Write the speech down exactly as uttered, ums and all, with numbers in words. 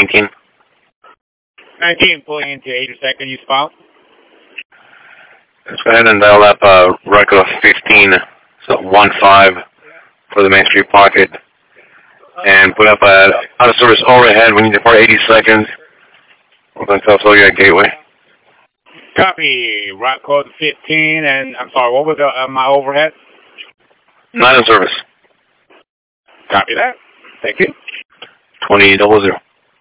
nineteen. nineteen, pulling into eighty second use file. Let's go ahead and dial up uh, record fifteen, so one five for the Main Street Pocket, and put up a out of service overhead. We need to depart eighty seconds. We're going to tell you at Gateway. Copy. Route code fifteen, and I'm sorry, what was the, uh, my overhead? Not in service. Copy that. Thank you. twenty double zero.